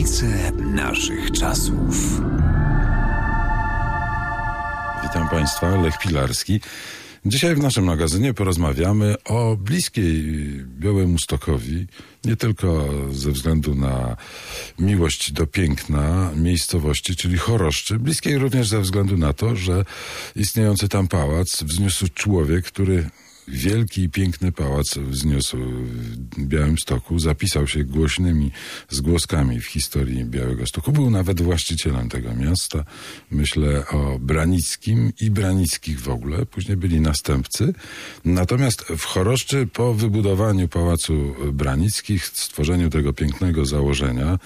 Granice naszych czasów. Witam Państwa, Lech Pilarski. Dzisiaj w naszym magazynie porozmawiamy o bliskiej Białemustokowi, nie tylko ze względu na miłość do piękna miejscowości, czyli Choroszczy, bliskiej również ze względu na to, że istniejący tam pałac wzniósł człowiek, który wielki i piękny pałac wzniósł w Białymstoku, zapisał się głośnymi zgłoskami w historii Białegostoku. Był nawet właścicielem tego miasta. Myślę o Branickim i Branickich w ogóle. Później byli następcy. Natomiast w Choroszczy po wybudowaniu Pałacu Branickich, stworzeniu tego pięknego założenia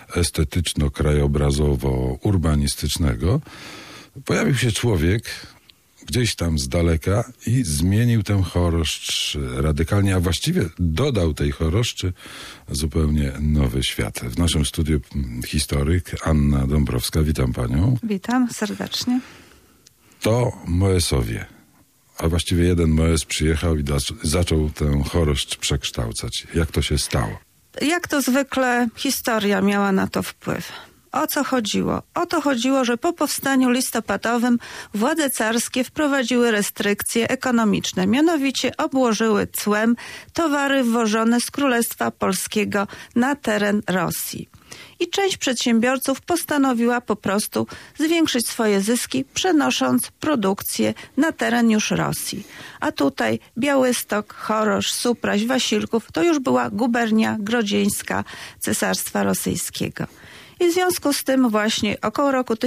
estetyczno-krajobrazowo-urbanistycznego, pojawił się człowiek gdzieś tam z daleka i zmienił tę Choroszcz radykalnie, a właściwie dodał tej Choroszczy zupełnie nowy świat. W naszym studiu historyk Anna Dąbrowska. Witam panią. Witam serdecznie. To Moesowie, a właściwie jeden Moes przyjechał i zaczął tę Choroszcz przekształcać. Jak to się stało? Jak to zwykle historia miała na to wpływ. O co chodziło? O to chodziło, że po powstaniu listopadowym władze carskie wprowadziły restrykcje ekonomiczne, mianowicie obłożyły cłem towary wwożone z Królestwa Polskiego na teren Rosji. I część przedsiębiorców postanowiła po prostu zwiększyć swoje zyski, przenosząc produkcję na teren już Rosji. A tutaj Białystok, Chorosz, Supraś, Wasilków to już była gubernia grodzieńska Cesarstwa Rosyjskiego. I w związku z tym właśnie około roku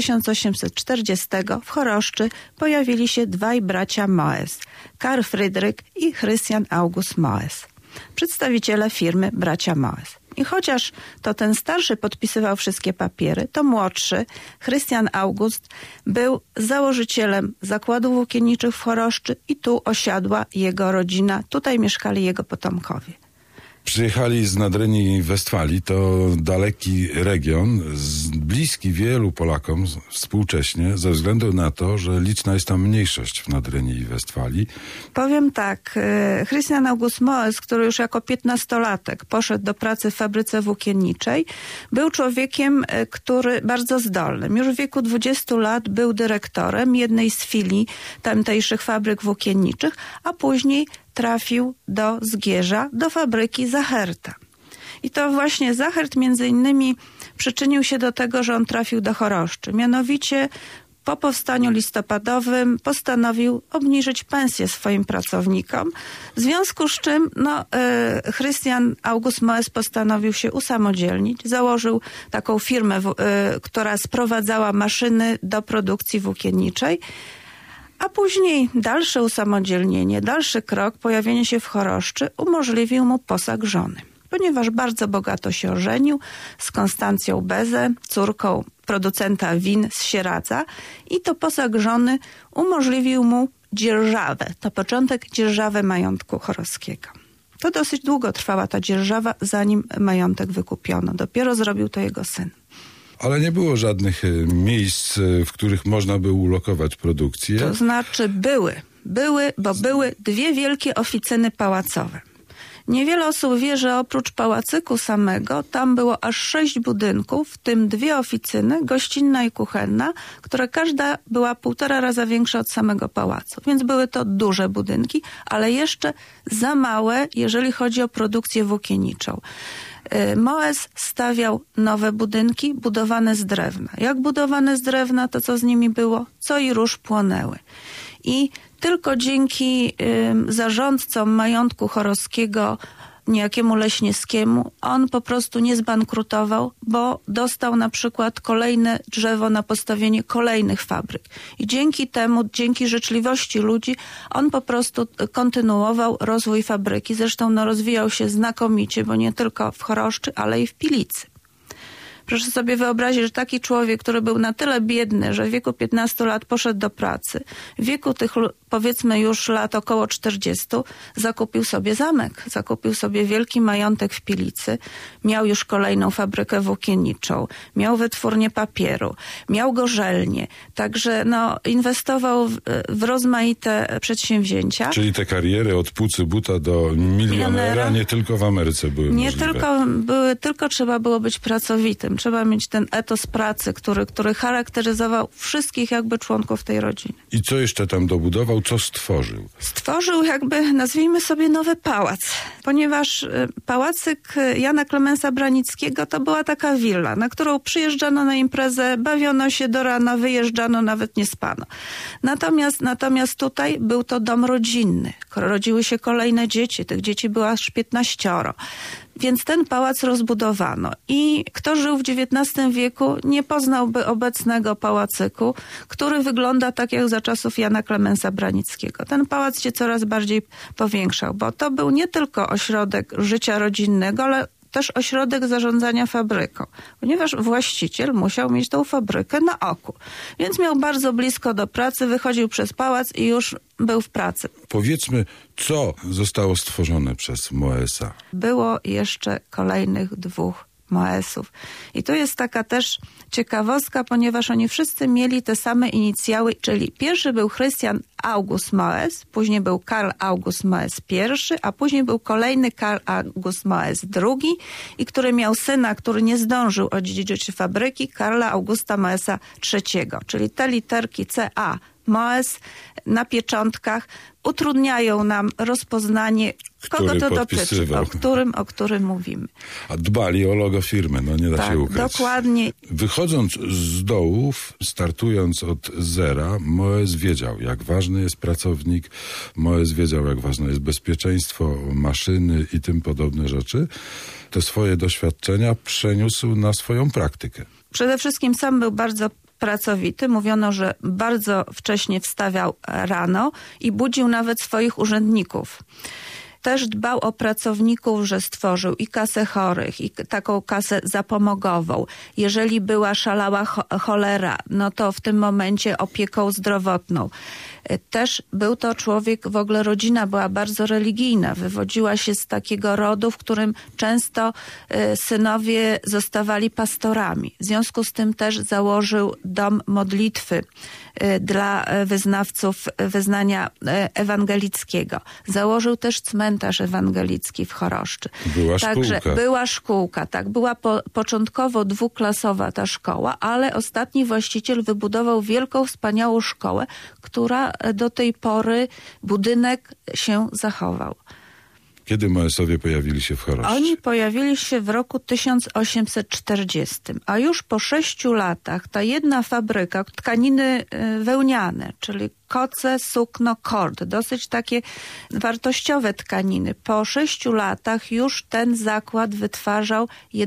1840 w Choroszczy pojawili się dwaj bracia Moes, Karl Fryderyk i Christian August Moes, przedstawiciele firmy bracia Moes. I chociaż to ten starszy podpisywał wszystkie papiery, to młodszy, Christian August, był założycielem zakładów włókienniczych w Choroszczy i tu osiadła jego rodzina, tutaj mieszkali jego potomkowie. Przyjechali z Nadrenii i Westfalii, to daleki region, bliski wielu Polakom współcześnie, ze względu na to, że liczna jest tam mniejszość w Nadrenii i Westfalii. Powiem tak, Christian August Moes, który już jako 15-latek poszedł do pracy w fabryce włókienniczej, był człowiekiem, który bardzo zdolnym. Już w wieku 20 lat był dyrektorem jednej z filii tamtejszych fabryk włókienniczych, a później trafił do Zgierza, do fabryki Zacherta. I to właśnie Zachert między innymi przyczynił się do tego, że on trafił do Choroszczy. Mianowicie po powstaniu listopadowym postanowił obniżyć pensję swoim pracownikom, w związku z czym Christian August Moes postanowił się usamodzielnić. Założył taką firmę, która sprowadzała maszyny do produkcji włókienniczej. A później dalsze usamodzielnienie, dalszy krok, pojawienie się w Choroszczy umożliwił mu posag żony. Ponieważ bardzo bogato się ożenił z Konstancją Bezę, córką producenta win z Sieradza, i to posag żony umożliwił mu dzierżawę, to początek dzierżawy majątku chorowskiego. To dosyć długo trwała ta dzierżawa, zanim majątek wykupiono. Dopiero zrobił to jego syn. Ale nie było żadnych miejsc, w których można by ulokować produkcję. To znaczy były dwie wielkie oficyny pałacowe. Niewiele osób wie, że oprócz pałacyku samego tam było aż 6 budynków, w tym 2 oficyny, gościnna i kuchenna, które każda była 1,5 raza większa od samego pałacu. Więc były to duże budynki, ale jeszcze za małe, jeżeli chodzi o produkcję włókienniczą. Moes stawiał nowe budynki budowane z drewna. Jak budowane z drewna, to co z nimi było? Co i róż płonęły. I tylko dzięki zarządcom majątku chorowskiego, niejakiemu Leśniewskiemu, on po prostu nie zbankrutował, bo dostał na przykład kolejne drzewo na postawienie kolejnych fabryk. I dzięki temu, dzięki życzliwości ludzi, on po prostu kontynuował rozwój fabryki. Zresztą rozwijał się znakomicie, bo nie tylko w Choroszczy, ale i w Pilicy. Proszę sobie wyobrazić, że taki człowiek, który był na tyle biedny, że w wieku 15 lat poszedł do pracy, w wieku tych powiedzmy już lat około 40, zakupił sobie zamek, zakupił sobie wielki majątek w Pilicy, miał już kolejną fabrykę włókienniczą, miał wytwórnię papieru, miał gorzelnię, także inwestował w rozmaite przedsięwzięcia. Czyli te kariery od Pucy Buta do milionera nie tylko w Ameryce były nie możliwe. tylko trzeba było być pracowitym. Trzeba mieć ten etos pracy, który charakteryzował wszystkich jakby członków tej rodziny. I co jeszcze tam dobudował? Co stworzył? Stworzył jakby, nazwijmy sobie, nowy pałac, ponieważ pałacyk Jana Klemensa Branickiego to była taka willa, na którą przyjeżdżano na imprezę, bawiono się do rana, wyjeżdżano, nawet nie spano. Natomiast tutaj był to dom rodzinny. Rodziły się kolejne dzieci, tych dzieci było aż 15. Więc ten pałac rozbudowano i kto żył w XIX wieku, nie poznałby obecnego pałacyku, który wygląda tak jak za czasów Jana Klemensa Branickiego. Ten pałac się coraz bardziej powiększał, bo to był nie tylko ośrodek życia rodzinnego, ale też ośrodek zarządzania fabryką, ponieważ właściciel musiał mieć tą fabrykę na oku. Więc miał bardzo blisko do pracy, wychodził przez pałac i już był w pracy. Powiedzmy, co zostało stworzone przez Moesa? Było jeszcze kolejnych 2 Moesów. I tu jest taka też ciekawostka, ponieważ oni wszyscy mieli te same inicjały, czyli pierwszy był Christian August Moes, później był Karl August Moes I, a później był kolejny Karl August Moes II, i który miał syna, który nie zdążył odziedziczyć fabryki, Karla Augusta Moesa III. Czyli te literki CA Moes na pieczątkach utrudniają nam rozpoznanie, kogo to dotyczy, o którym mówimy. A dbali o logo firmy, no nie da się ukryć. Dokładnie. Wychodząc z dołów, startując od zera, Moes wiedział, jak ważny jest pracownik, Moes wiedział, jak ważne jest bezpieczeństwo, maszyny i tym podobne rzeczy. Te swoje doświadczenia przeniósł na swoją praktykę. Przede wszystkim sam był bardzo pracowity. Mówiono, że bardzo wcześnie wstawiał rano i budził nawet swoich urzędników. Też dbał o pracowników, że stworzył i kasę chorych, i taką kasę zapomogową. Jeżeli była szalała cholera, no to w tym momencie opieką zdrowotną. Też był to człowiek, w ogóle rodzina była bardzo religijna. Wywodziła się z takiego rodu, w którym często synowie zostawali pastorami. W związku z tym też założył dom modlitwy dla wyznawców wyznania ewangelickiego. Założył też cmentarz ewangelicki w Choroszczy. Była szkółka, tak. Była początkowo 2-klasowa ta szkoła, ale ostatni właściciel wybudował wielką, wspaniałą szkołę, która do tej pory budynek się zachował. Kiedy Moesowie pojawili się w Choroszczy? Oni pojawili się w roku 1840, a już po 6 latach ta jedna fabryka, tkaniny wełniane, czyli koce, sukno, kord, dosyć takie wartościowe tkaniny. Po 6 latach już ten zakład wytwarzał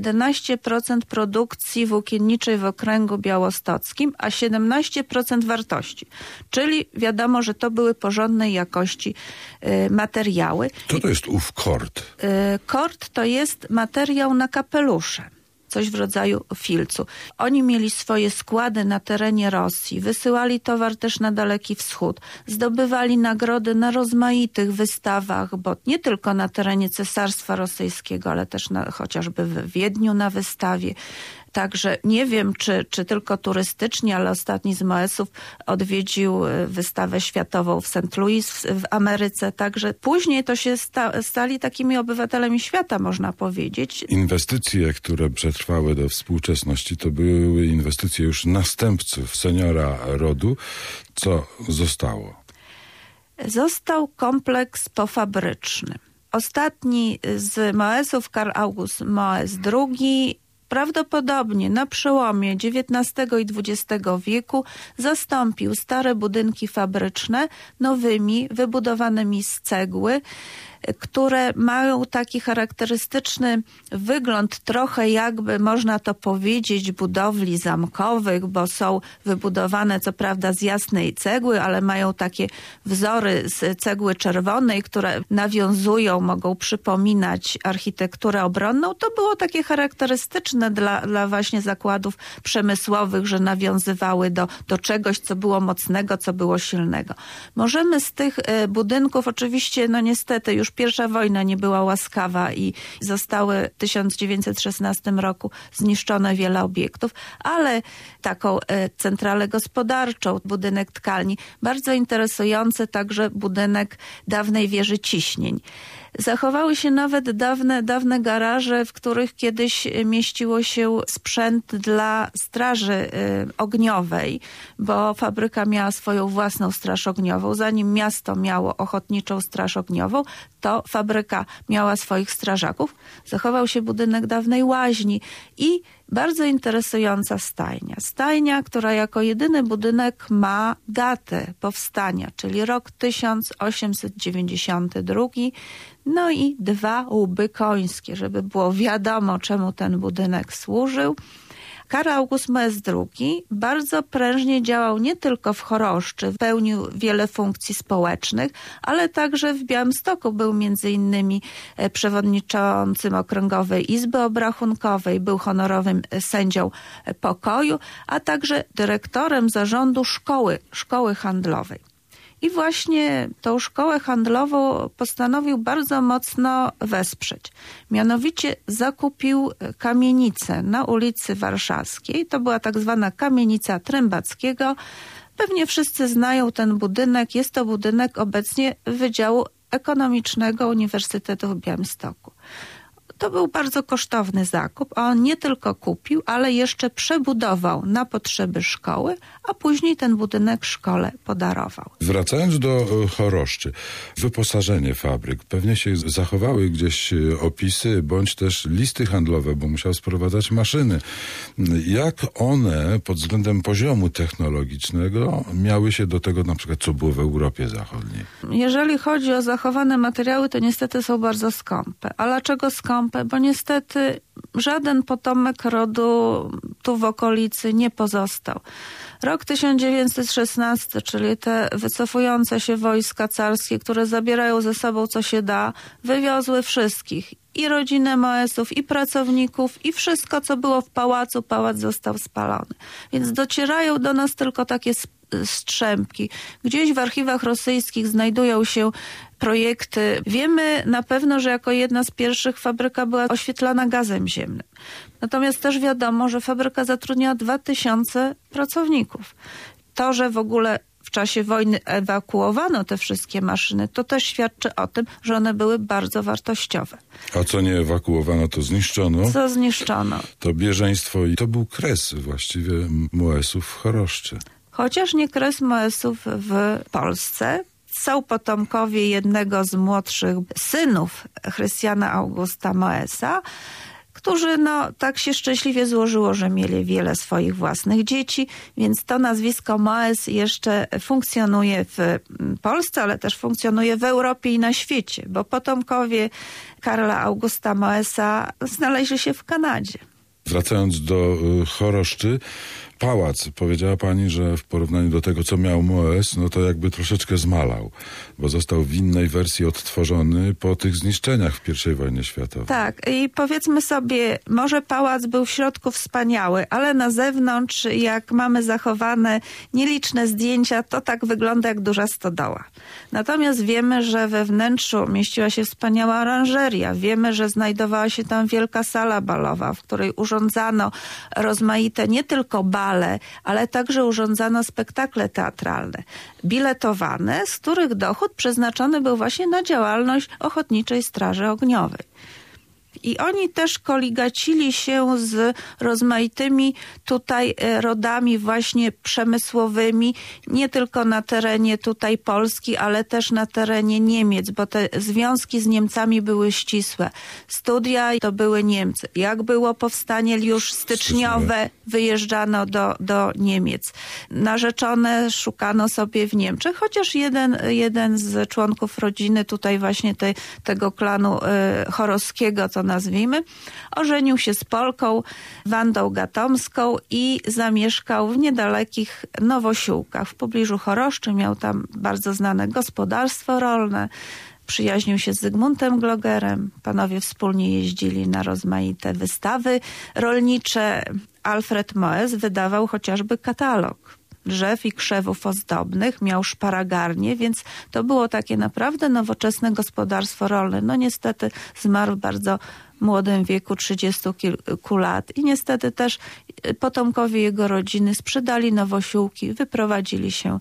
11% produkcji włókienniczej w okręgu białostockim, a 17% wartości. Czyli wiadomo, że to były porządnej jakości materiały. Co to jest ów kord? Kord to jest materiał na kapelusze. Coś w rodzaju filcu. Oni mieli swoje składy na terenie Rosji, wysyłali towar też na Daleki Wschód, zdobywali nagrody na rozmaitych wystawach, bo nie tylko na terenie Cesarstwa Rosyjskiego, ale też chociażby w Wiedniu na wystawie. Także nie wiem, czy tylko turystycznie, ale ostatni z Moesów odwiedził wystawę światową w St. Louis w Ameryce. Także później to się stali takimi obywatelami świata, można powiedzieć. Inwestycje, które przetrwały do współczesności, to były inwestycje już następców seniora rodu. Co zostało? Został kompleks pofabryczny. Ostatni z Moesów, Karl August Moes II, prawdopodobnie na przełomie XIX i XX wieku zastąpił stare budynki fabryczne nowymi, wybudowanymi z cegły, które mają taki charakterystyczny wygląd, trochę jakby można to powiedzieć budowli zamkowych, bo są wybudowane co prawda z jasnej cegły, ale mają takie wzory z cegły czerwonej, które nawiązują, mogą przypominać architekturę obronną. To było takie charakterystyczne dla właśnie zakładów przemysłowych, że nawiązywały do czegoś, co było mocnego, co było silnego. Możemy z tych budynków, oczywiście, no niestety już pierwsza wojna nie była łaskawa i zostały w 1916 roku zniszczone wiele obiektów, ale taką centralę gospodarczą, budynek tkalni, bardzo interesujący także budynek dawnej wieży ciśnień. Zachowały się nawet dawne garaże, w których kiedyś mieściło się sprzęt dla straży ogniowej, bo fabryka miała swoją własną straż ogniową. Zanim miasto miało ochotniczą straż ogniową, to fabryka miała swoich strażaków. Zachował się budynek dawnej łaźni i bardzo interesująca stajnia. Stajnia, która jako jedyny budynek ma datę powstania, czyli rok 1892, no i 2 łby końskie, żeby było wiadomo, czemu ten budynek służył. Karl August Moes II bardzo prężnie działał nie tylko w Choroszczy, pełnił wiele funkcji społecznych, ale także w Białymstoku był między innymi przewodniczącym Okręgowej Izby Obrachunkowej, był honorowym sędzią pokoju, a także dyrektorem zarządu szkoły handlowej. I właśnie tą szkołę handlową postanowił bardzo mocno wesprzeć. Mianowicie zakupił kamienicę na ulicy Warszawskiej. To była tak zwana kamienica Trębackiego. Pewnie wszyscy znają ten budynek. Jest to budynek obecnie Wydziału Ekonomicznego Uniwersytetu w Białymstoku. To był bardzo kosztowny zakup, a on nie tylko kupił, ale jeszcze przebudował na potrzeby szkoły, a później ten budynek szkole podarował. Wracając do Choroszczy, wyposażenie fabryk. Pewnie się zachowały gdzieś opisy, bądź też listy handlowe, bo musiał sprowadzać maszyny. Jak one pod względem poziomu technologicznego miały się do tego, na przykład, co było w Europie Zachodniej? Jeżeli chodzi o zachowane materiały, to niestety są bardzo skąpe. A dlaczego skąpe? Bo niestety żaden potomek rodu tu w okolicy nie pozostał. Rok 1916, czyli te wycofujące się wojska carskie, które zabierają ze sobą co się da, wywiozły wszystkich. I rodzinę Moesów, i pracowników, i wszystko, co było w pałacu. Pałac został spalony. Więc docierają do nas tylko takie strzępki. Gdzieś w archiwach rosyjskich znajdują się projekty. Wiemy na pewno, że jako jedna z pierwszych fabryka była oświetlana gazem ziemnym. Natomiast też wiadomo, że fabryka zatrudniała 2000 pracowników. To, że w ogóle w czasie wojny ewakuowano te wszystkie maszyny, to też świadczy o tym, że one były bardzo wartościowe. A co nie ewakuowano, to zniszczono? Co zniszczono? To bieżeństwo i to był kres właściwie Moesów w Choroszczy. Chociaż nie kres Moesów w Polsce. Są potomkowie jednego z młodszych synów Chrystiana Augusta Moesa, którzy tak się szczęśliwie złożyło, że mieli wiele swoich własnych dzieci, więc to nazwisko Moes jeszcze funkcjonuje w Polsce, ale też funkcjonuje w Europie i na świecie, bo potomkowie Karla Augusta Moesa znaleźli się w Kanadzie. Wracając do Choroszczy, pałac, powiedziała pani, że w porównaniu do tego, co miał Moes, no to jakby troszeczkę zmalał, bo został w innej wersji odtworzony po tych zniszczeniach w I wojnie światowej. Tak, i powiedzmy sobie, może pałac był w środku wspaniały, ale na zewnątrz, jak mamy zachowane nieliczne zdjęcia, to tak wygląda jak duża stodoła. Natomiast wiemy, że we wnętrzu mieściła się wspaniała oranżeria. Wiemy, że znajdowała się tam wielka sala balowa, w której urządzano rozmaite nie tylko bale, ale także urządzano spektakle teatralne, biletowane, z których dochód przeznaczony był właśnie na działalność Ochotniczej Straży Ogniowej. I oni też koligacili się z rozmaitymi tutaj rodami właśnie przemysłowymi, nie tylko na terenie tutaj Polski, ale też na terenie Niemiec, bo te związki z Niemcami były ścisłe. Studia to były Niemcy. Jak było powstanie już styczniowe, wyjeżdżano do Niemiec. Narzeczone szukano sobie w Niemczech, chociaż jeden z członków rodziny tutaj właśnie tego klanu chorowskiego, to nazwijmy, ożenił się z Polką Wandą Gatomską i zamieszkał w niedalekich Nowosiłkach. W pobliżu Choroszczy miał tam bardzo znane gospodarstwo rolne. Przyjaźnił się z Zygmuntem Glogerem. Panowie wspólnie jeździli na rozmaite wystawy rolnicze. Alfred Moes wydawał chociażby katalog drzew i krzewów ozdobnych, miał szparagarnię, więc to było takie naprawdę nowoczesne gospodarstwo rolne. No niestety zmarł w bardzo młodym wieku, 30 kilku lat i niestety też potomkowie jego rodziny sprzedali Nowosiłki, wyprowadzili się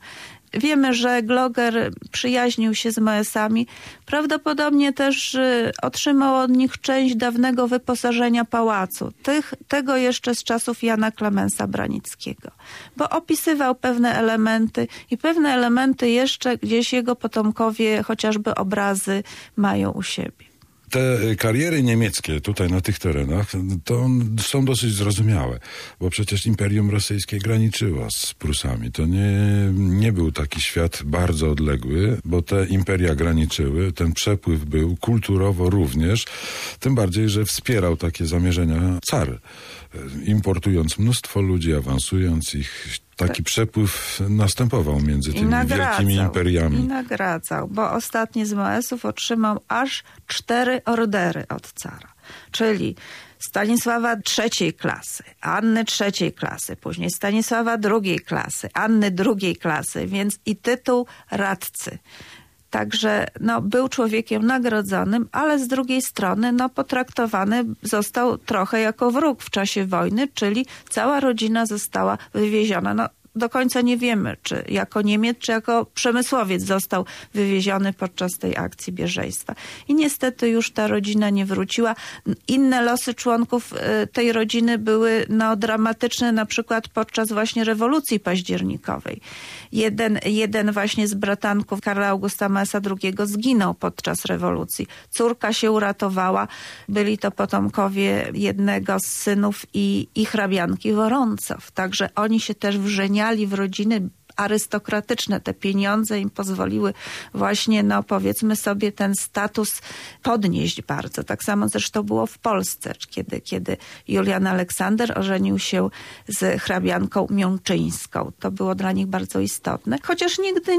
Wiemy, że Gloger przyjaźnił się z Moesami. Prawdopodobnie też otrzymał od nich część dawnego wyposażenia pałacu. Tego jeszcze z czasów Jana Klemensa Branickiego. Bo opisywał pewne elementy i pewne elementy jeszcze gdzieś jego potomkowie, chociażby obrazy, mają u siebie. Te kariery niemieckie tutaj na tych terenach to są dosyć zrozumiałe, bo przecież Imperium Rosyjskie graniczyło z Prusami. To nie był taki świat bardzo odległy, bo te imperia graniczyły, ten przepływ był kulturowo również, tym bardziej, że wspierał takie zamierzenia car, importując mnóstwo ludzi, awansując ich. Taki przepływ następował między tymi wielkimi imperiami. I nagradzał, bo ostatni z Moesów otrzymał aż 4 ordery od cara. Czyli Stanisława III klasy, Anny III klasy, później Stanisława II klasy, Anny II klasy, więc i tytuł radcy. Także był człowiekiem nagrodzonym, ale z drugiej strony potraktowany został trochę jako wróg w czasie wojny, czyli cała rodzina została wywieziona. Do końca nie wiemy, czy jako Niemiec, czy jako przemysłowiec został wywieziony podczas tej akcji bieżeństwa. I niestety już ta rodzina nie wróciła. Inne losy członków tej rodziny były dramatyczne, na przykład podczas właśnie rewolucji październikowej. Jeden właśnie z bratanków Karla Augusta Moesa II zginął podczas rewolucji. Córka się uratowała. Byli to potomkowie jednego z synów i hrabianki Woroncow. Także oni się też wrzeniali w rodziny arystokratyczne. Te pieniądze im pozwoliły właśnie, powiedzmy sobie, ten status podnieść bardzo. Tak samo zresztą było w Polsce, kiedy Julian Aleksander ożenił się z hrabianką miączyńską. To było dla nich bardzo istotne. Chociaż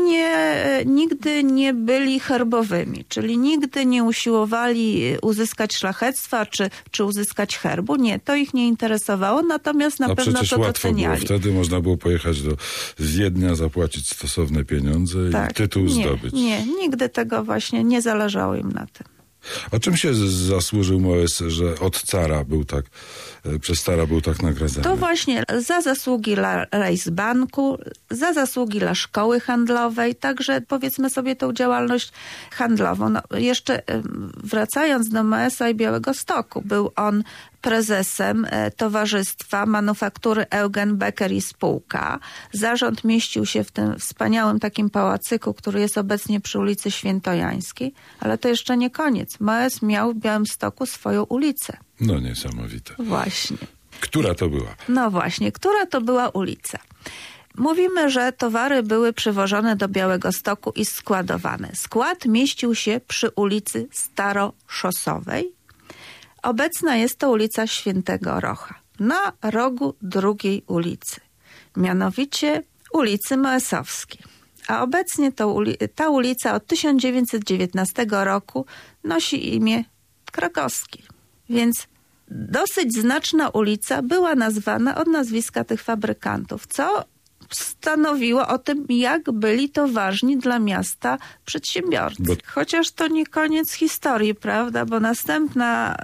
nigdy nie byli herbowymi, czyli nigdy nie usiłowali uzyskać szlachectwa czy uzyskać herbu. Nie, to ich nie interesowało, natomiast na pewno to doceniali. Było. Wtedy można było pojechać do Wiednia, zapłacić stosowne pieniądze i tytuł zdobyć. Nie, nigdy tego właśnie nie zależało im na tym. A czym się zasłużył Moes, że od cara przez cara był tak nagradzany? To właśnie za zasługi dla Reichsbanku, za zasługi dla szkoły handlowej, także powiedzmy sobie tą działalność handlową. Jeszcze wracając do Moesa i Białegostoku, był on prezesem Towarzystwa Manufaktury Eugen Becker i Spółka. Zarząd mieścił się w tym wspaniałym takim pałacyku, który jest obecnie przy ulicy Świętojańskiej, ale to jeszcze nie koniec. Moes miał w Białymstoku swoją ulicę. Niesamowite. Właśnie. Która to była? Właśnie, która to była ulica? Mówimy, że towary były przywożone do Białegostoku i składowane. Skład mieścił się przy ulicy Staroszosowej. Obecna jest to ulica Świętego Rocha, na rogu drugiej ulicy, mianowicie ulicy Moesowskiej. A obecnie ta ulica od 1919 roku nosi imię Krakowskiej. Więc dosyć znaczna ulica była nazwana od nazwiska tych fabrykantów, co stanowiło o tym, jak byli to ważni dla miasta przedsiębiorcy. Chociaż to nie koniec historii, prawda? Bo następna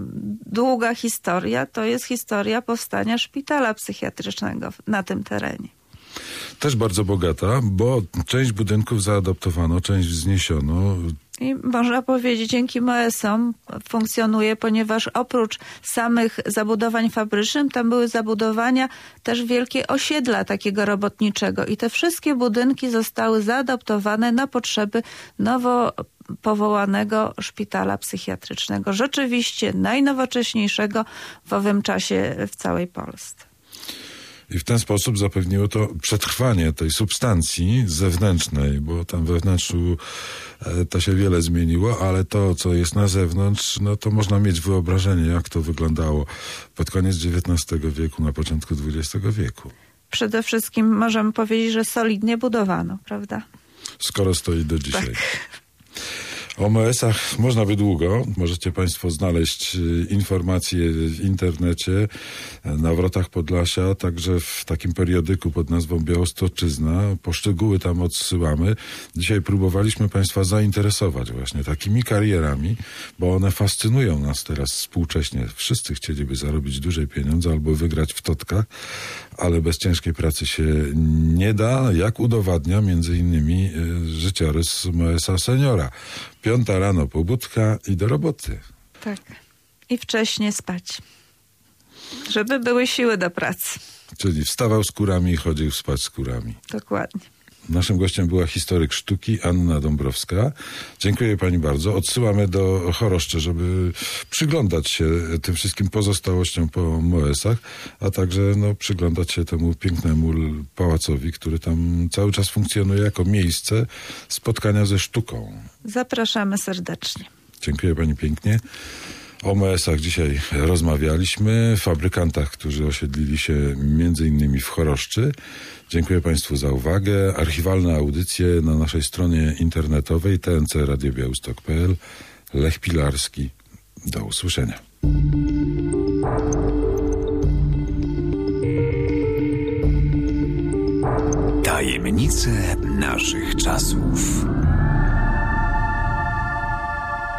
długa historia to jest historia powstania szpitala psychiatrycznego na tym terenie. Też bardzo bogata, bo część budynków zaadoptowano, część wzniesiono. I można powiedzieć, dzięki Moesom funkcjonuje, ponieważ oprócz samych zabudowań fabrycznych, tam były zabudowania też wielkie osiedla takiego robotniczego i te wszystkie budynki zostały zaadoptowane na potrzeby nowo powołanego szpitala psychiatrycznego. Rzeczywiście najnowocześniejszego w owym czasie w całej Polsce. I w ten sposób zapewniło to przetrwanie tej substancji zewnętrznej, bo tam we wnętrzu to się wiele zmieniło, ale to, co jest na zewnątrz, to można mieć wyobrażenie, jak to wyglądało pod koniec XIX wieku, na początku XX wieku. Przede wszystkim możemy powiedzieć, że solidnie budowano, prawda? Skoro stoi do dzisiaj. Tak. O MOS-ach można by długo. Możecie Państwo znaleźć informacje w internecie, na Wrotach Podlasia, także w takim periodyku pod nazwą Białostoczyzna. Poszczegóły tam odsyłamy. Dzisiaj próbowaliśmy Państwa zainteresować właśnie takimi karierami, bo one fascynują nas teraz współcześnie. Wszyscy chcieliby zarobić duże pieniądze albo wygrać w totkach, ale bez ciężkiej pracy się nie da, jak udowadnia między innymi życiorys MOS-a seniora. 5 rano pobudka i do roboty. Tak. I wcześnie spać. Żeby były siły do pracy. Czyli wstawał z kurami i chodził spać z kurami. Dokładnie. Naszym gościem była historyk sztuki Anna Dąbrowska. Dziękuję pani bardzo. Odsyłamy do Choroszczy, żeby przyglądać się tym wszystkim pozostałościom po MOS-ach, a także przyglądać się temu pięknemu pałacowi, który tam cały czas funkcjonuje jako miejsce spotkania ze sztuką. Zapraszamy serdecznie. Dziękuję pani pięknie. O MOS-ach dzisiaj rozmawialiśmy, fabrykantach, którzy osiedlili się między innymi w Choroszczy. Dziękuję Państwu za uwagę. Archiwalne audycje na naszej stronie internetowej tncradiobiałystok.pl. Lech Pilarski. Do usłyszenia. Tajemnice naszych czasów.